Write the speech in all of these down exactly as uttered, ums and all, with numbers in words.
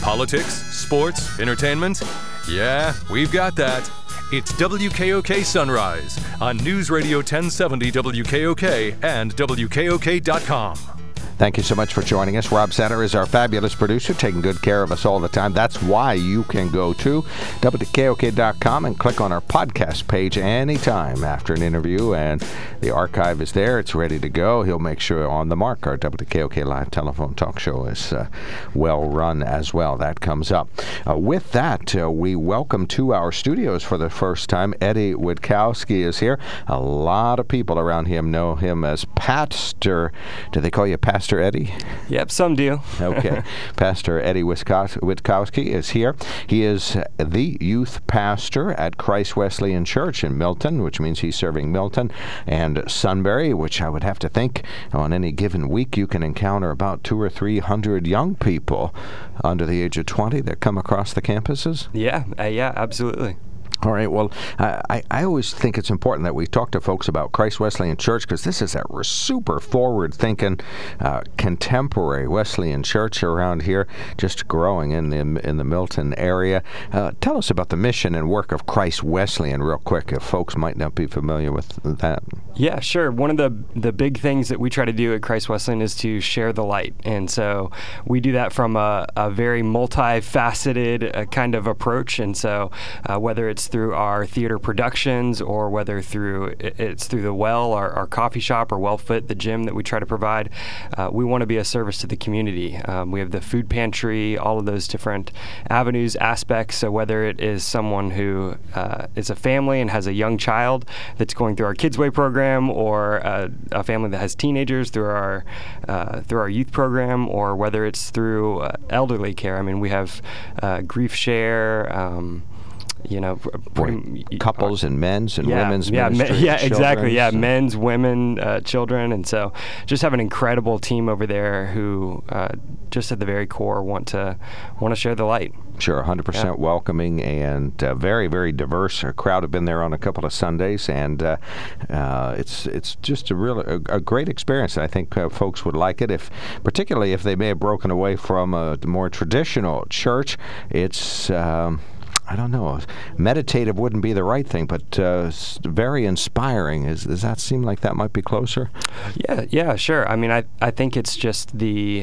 Politics, sports, entertainment? Yeah, we've got that. It's W K O K Sunrise on News Radio ten seventy W K O K and W K O K dot com. Thank you so much for joining us. Rob Satter is our fabulous producer, taking good care of us all the time. That's why you can go to W K O K dot com and click on our podcast page anytime after an interview, and the archive is there. It's ready to go. He'll make sure On the Mark, our W K O K live telephone talk show, is uh, well run as well. That comes up. Uh, with that, uh, we welcome to our studios for the first time, Eddie Witkowski is here. A lot of people around him know him as Pastor. Do they call you Pastor Eddie? Yep, some do. Okay. Pastor Eddie Witkowski is here. He is the youth pastor at Christ Wesleyan Church in Milton, which means he's serving Milton and Sunbury, which I would have to think on any given week you can encounter about two or three hundred young people under the age of twenty that come across the campuses. Yeah, uh, yeah, absolutely. All right. Well, I, I always think it's important that we talk to folks about Christ Wesleyan Church, because this is a super forward-thinking, uh, contemporary Wesleyan church around here, just growing in the in the Milton area. Uh, tell us about the mission and work of Christ Wesleyan real quick, if folks might not be familiar with that. Yeah, sure. One of the the big things that we try to do at Christ Wesleyan is to share the light, and so we do that from a, a very multifaceted uh, kind of approach. And so uh, whether it's through our theater productions, or whether through it's through the Well, our, our coffee shop, or Well Fit, the gym that we try to provide, uh, we want to be a service to the community. Um, we have the food pantry, all of those different avenues, aspects. So whether it is someone who uh, is a family and has a young child that's going through our Kids Way program, or uh, a family that has teenagers through our uh, through our youth program, or whether it's through uh, elderly care. I mean, we have uh, Grief Share. Um, You know, pretty, couples and men's and yeah, women's yeah, ministry. Me, yeah, exactly. Yeah, and men's, women, uh, children, and so just have an incredible team over there who, uh, just at the very core, want to want to share the light. Sure, one hundred percent yeah. welcoming and uh, very, very diverse. A crowd have been there on a couple of Sundays, and uh, uh, it's it's just a real a, a great experience. I think uh, folks would like it, if particularly if they may have broken away from a more traditional church. It's um, I don't know. Meditative wouldn't be the right thing, but uh, very inspiring. Is, does that seem like that might be closer? Yeah, yeah, sure. I mean, I I think it's just the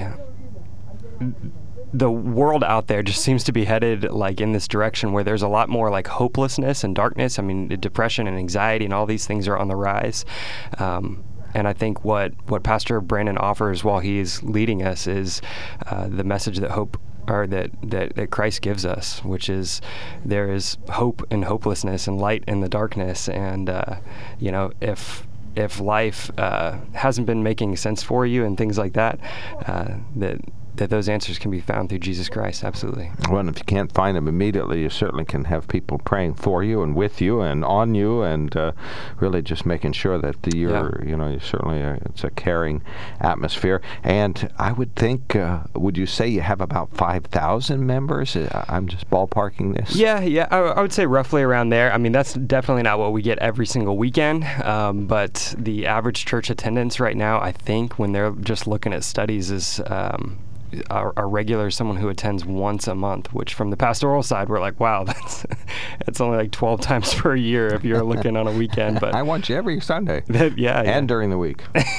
the world out there just seems to be headed like in this direction where there's a lot more like hopelessness and darkness. I mean, depression and anxiety and all these things are on the rise. Um, And I think what, what Pastor Brandon offers while he's leading us is uh, the message that hope or that, that, that Christ gives us, which is there is hope in hopelessness and light in the darkness. And, uh, you know, if if life uh, hasn't been making sense for you and things like that, uh, that that those answers can be found through Jesus Christ. Absolutely. Well, and if you can't find them immediately, you certainly can have people praying for you and with you and on you, and uh, really just making sure that the, you're, yeah. you know, you certainly a, it's a caring atmosphere. And I would think, uh, would you say you have about five thousand members? I'm just ballparking this. Yeah, yeah, I, I would say roughly around there. I mean, that's definitely not what we get every single weekend, um, but the average church attendance right now, I think, when they're just looking at studies, is um, Our, our regular is someone who attends once a month, which from the pastoral side, we're like, wow, that's it's only like twelve times per year if you're looking on a weekend. But I want you every Sunday. That, yeah, and yeah. during the week.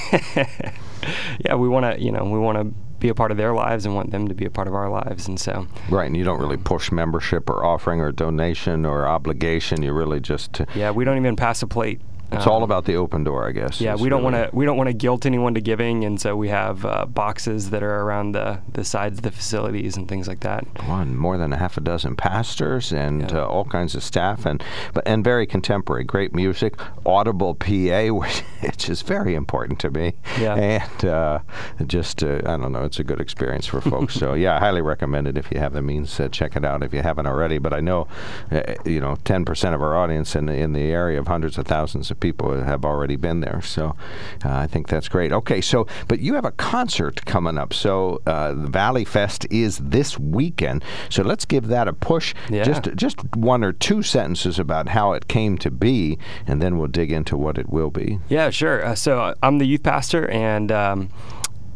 Yeah, we want to, you know, we want to be a part of their lives and want them to be a part of our lives, and so. Right, and you don't really push membership or offering or donation or obligation. You really just. Uh, yeah, we don't even pass a plate. It's um, all about the open door, I guess. Yeah, it's we don't really want to we don't want to guilt anyone to giving, and so we have uh, boxes that are around the, the sides of the facilities and things like that. One more than a half a dozen pastors and yeah. uh, all kinds of staff, and but and very contemporary, great music, audible P A, which is very important to me. Yeah. And uh, just uh, I don't know, it's a good experience for folks. So yeah, I highly recommend it if you have the means. Uh, check it out if you haven't already. But I know, uh, you know, ten percent of our audience in the, in the area of hundreds of thousands of people have already been there, so uh, I think that's great. Okay, so but you have a concert coming up, so uh, the Valley Fest is this weekend, so let's give that a push. Yeah. Just just one or two sentences about how it came to be, and then we'll dig into what it will be. Yeah, sure. Uh, so I'm the youth pastor, and um,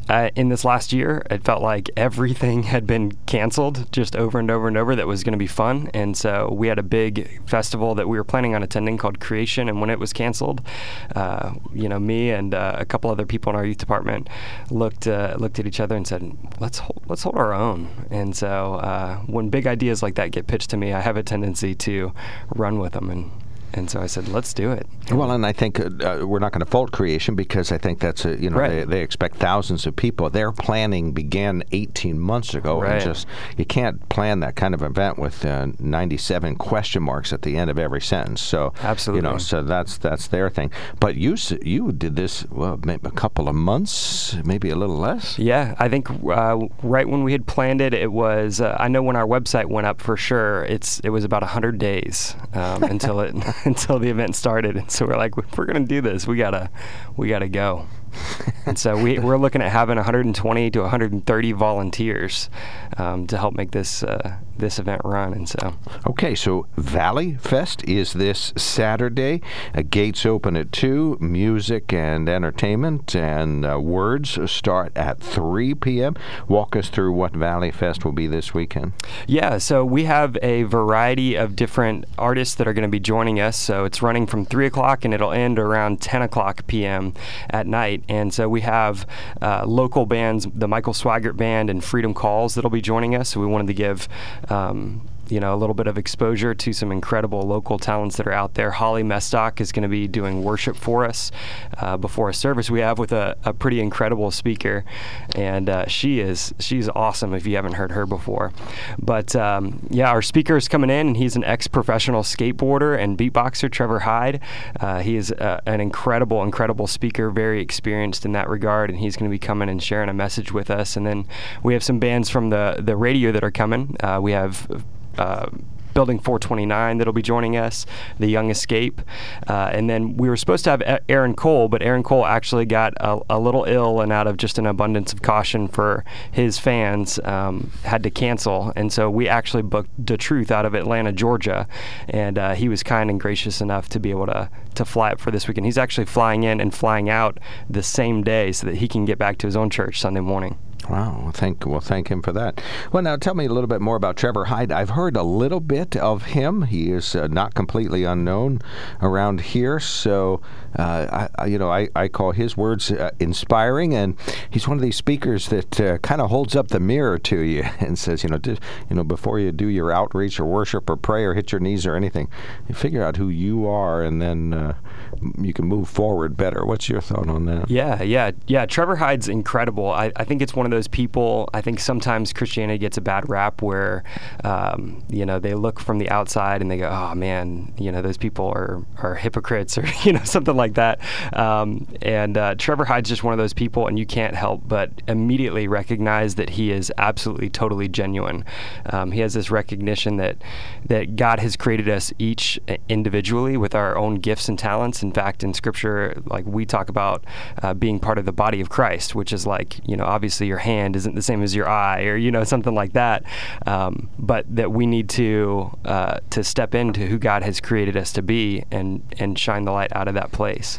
uh, in this last year, it felt like everything had been canceled just over and over and over that was going to be fun. And so we had a big festival that we were planning on attending called Creation. And when it was canceled, uh, you know, me and uh, a couple other people in our youth department looked uh, looked at each other and said, let's hold, let's hold our own. And so uh, when big ideas like that get pitched to me, I have a tendency to run with them. And And so I said, let's do it. Well, and I think uh, we're not going to fault Creation because I think that's, a, you know, right. they, they expect thousands of people. Their planning began eighteen months ago. Right. And just, you can't plan that kind of event with uh, ninety-seven question marks at the end of every sentence. So, absolutely. You know, so that's that's their thing. But you you did this, well, maybe a couple of months, maybe a little less? Yeah, I think uh, right when we had planned it, it was, uh, I know when our website went up for sure, it's it was about one hundred days um, until it... until the event started. And so we're like, if we're going to do this, we gotta, we gotta go. And so we, we're looking at having one hundred twenty to one hundred thirty volunteers um, to help make this uh, this event run. And so, okay, so Valley Fest is this Saturday. Uh, gates open at two. Music and entertainment and uh, words start at three p.m. Walk us through what Valley Fest will be this weekend. Yeah, so we have a variety of different artists that are going to be joining us. So it's running from three o'clock and it'll end around ten o'clock p.m. at night. And so we have uh, local bands, the Michael Swigert Band and Freedom Calls, that'll be joining us. So we wanted to give um, you know, a little bit of exposure to some incredible local talents that are out there. Holly Mestock is going to be doing worship for us uh, before a service we have with a, a pretty incredible speaker, and uh, she is she's awesome if you haven't heard her before. But um, yeah, our speaker is coming in, and he's an ex-professional skateboarder and beatboxer, Trevor Hyde. Uh, he is uh, an incredible, incredible speaker, very experienced in that regard, and he's going to be coming and sharing a message with us. And then we have some bands from the the radio that are coming. Uh, we have Uh, Building four twenty-nine that'll be joining us, The Young Escape, uh, and then we were supposed to have a- Aaron Cole, but Aaron Cole actually got a, a little ill, and out of just an abundance of caution for his fans, um, had to cancel. And so we actually booked The Truth out of Atlanta, Georgia, and uh, he was kind and gracious enough to be able to to fly up for this weekend. He's actually flying in and flying out the same day so that he can get back to his own church Sunday morning. Wow, well thank, well, thank him for that. Well, now tell me a little bit more about Trevor Hyde. I've heard a little bit of him. He is uh, not completely unknown around here, so uh, I, you know, I, I call his words uh, inspiring, and he's one of these speakers that uh, kind of holds up the mirror to you and says, you know, do, you know, before you do your outreach or worship or pray or hit your knees or anything, you figure out who you are, and then uh, you can move forward better. What's your thought on that? Yeah, yeah, yeah. Trevor Hyde's incredible. I, I think it's one of those people, I think sometimes Christianity gets a bad rap where, um, you know, they look from the outside and they go, oh man, you know, those people are, are hypocrites or, you know, something like that. Um, and uh, Trevor Hyde's just one of those people, and you can't help but immediately recognize that he is absolutely, totally genuine. Um, he has this recognition that, that God has created us each individually with our own gifts and talents. In fact, in Scripture, like we talk about uh, being part of the body of Christ, which is like, you know, obviously your hand isn't the same as your eye, or you know, something like that. Um, but that we need to uh, to step into who God has created us to be and and shine the light out of that place.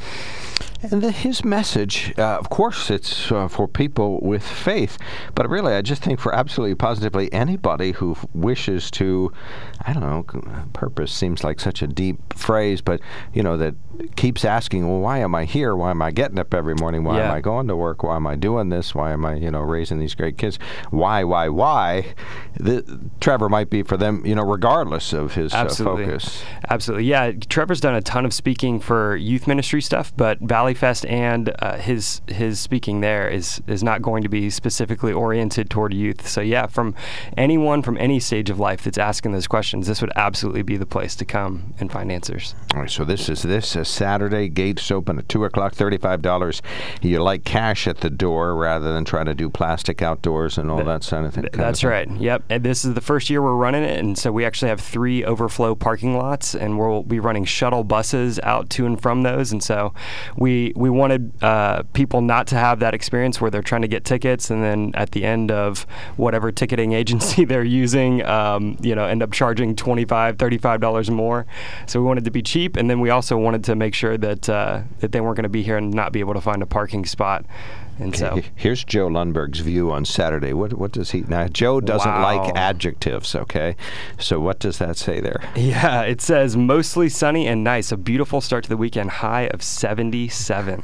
And the, his message, uh, of course, it's uh, for people with faith, but really, I just think for absolutely positively anybody who wishes to, I don't know, purpose seems like such a deep phrase, but, you know, that keeps asking, well, why am I here? Why am I getting up every morning? Why yeah. am I going to work? Why am I doing this? Why am I, you know, raising these great kids? Why, why, why? The, Trevor might be for them, you know, regardless of his uh, focus. Absolutely. Yeah, Trevor's done a ton of speaking for youth ministry stuff, but Valley Fest and uh, his his speaking there is is not going to be specifically oriented toward youth. So yeah, from anyone from any stage of life that's asking those questions, this would absolutely be the place to come and find answers. All right, so this is this uh, Saturday, gates open at two o'clock, thirty-five dollars. You like cash at the door rather than try to do plastic outdoors and all Th- that kind of thing. That's of right. Yep. And this is the first year we're running it, and so we actually have three overflow parking lots, and we'll be running shuttle buses out to and from those. And so we we wanted uh, people not to have that experience where they're trying to get tickets, and then at the end of whatever ticketing agency they're using, um, you know, end up charging twenty-five dollars, thirty-five dollars more. So we wanted to be cheap, and then we also wanted to make sure that uh, that they weren't going to be here and not be able to find a parking spot And okay. so Here's Joe Lundberg's view on Saturday. What what does he... Now, Joe doesn't Wow. like adjectives, okay? So what does that say there? Yeah, it says mostly sunny and nice. A beautiful start to the weekend, high of seventy-seven.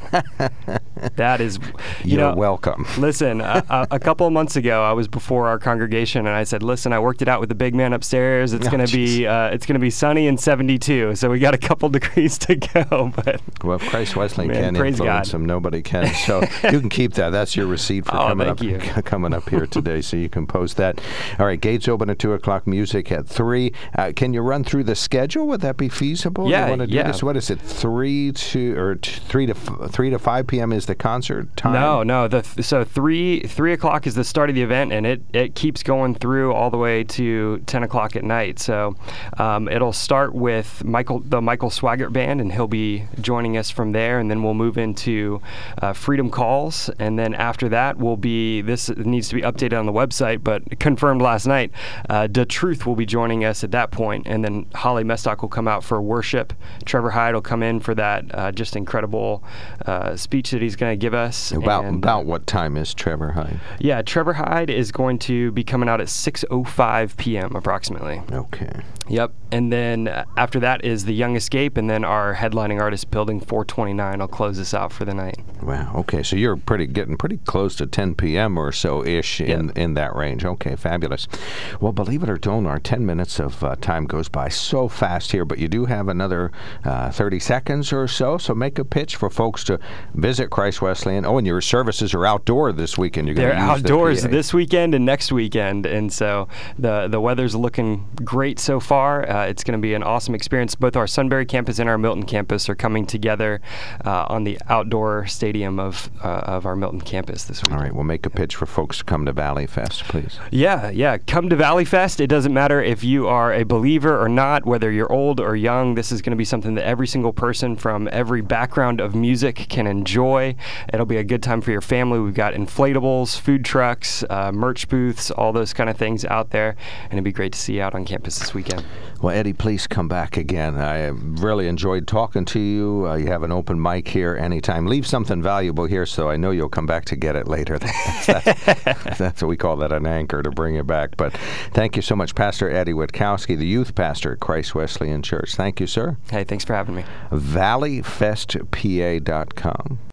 That is, you You're know, welcome. Listen, a, a, a couple of months ago, I was before our congregation, and I said, "Listen, I worked it out with the big man upstairs. It's Oh, going to be uh, it's going to be sunny and seventy-two. So we got a couple degrees to go." But Well, if Christ Wesleyan Man, can praise influence God. him, nobody can. So you can keep that. That's your receipt for Oh, coming thank up you. coming up here today. So you can post that. All right, gates open at two o'clock. Music at three. Uh, can you run through the schedule? Would that be feasible? Yeah, You want to do yeah. this? What is it? Three to or t- three to f- three to five p.m. is the concert time. No, no. The th- so three three o'clock is the start of the event, and it, it keeps going through all the way to ten o'clock at night. So um, it'll start with Michael, the Michael Swaggart Band, and he'll be joining us from there, and then we'll move into uh, Freedom Calls, and then after that will be this needs to be updated on the website, but confirmed last night. Uh, Da Truth will be joining us at that point, and then Holly Mestock will come out for worship. Trevor Hyde will come in for that uh, just incredible uh, speech that he's going to give us. About and, about what time is Trevor Hyde? Yeah, Trevor Hyde is going to be coming out at six oh five p.m. approximately. Okay. Yep. And then uh, after that is The Young Escape, and then our headlining artist, Building four twenty-nine, will close us out for the night. Wow. Okay. So you're pretty getting pretty close to ten p.m. or so ish in Yep. in that range. Okay. Fabulous. Well, believe it or don't, our ten minutes of uh, time goes by so fast here, but you do have another uh, thirty seconds or so. So make a pitch for folks to visit Christ Wesleyan. Oh, and your services are outdoor this weekend. You're going They're to use outdoors the P A. this weekend and next weekend, and so the the weather's looking great so far. Uh, it's going to be an awesome experience. Both our Sunbury campus and our Milton campus are coming together uh, on the outdoor stadium of uh, of our Milton campus this weekend. All right. Well, make a pitch for folks to come to Valley Fest, please. Yeah, yeah. Come to Valley Fest. It doesn't matter if you are a believer or not, whether you're old or young. This is going to be something that every single person from every background of music can enjoy. It'll be a good time for your family. We've got inflatables, food trucks, uh, merch booths, all those kind of things out there, and it'd be great to see you out on campus this weekend. Well, Eddie, please come back again. I really enjoyed talking to you. Uh, you have an open mic here anytime. Leave something valuable here so I know you'll come back to get it later. That's, that's, that's what we call that, an anchor to bring you back. But thank you so much, Pastor Eddie Witkowski, the youth pastor at Christ Wesleyan Church. Thank you, sir. Hey, thanks for having me. valley fest p a dot com.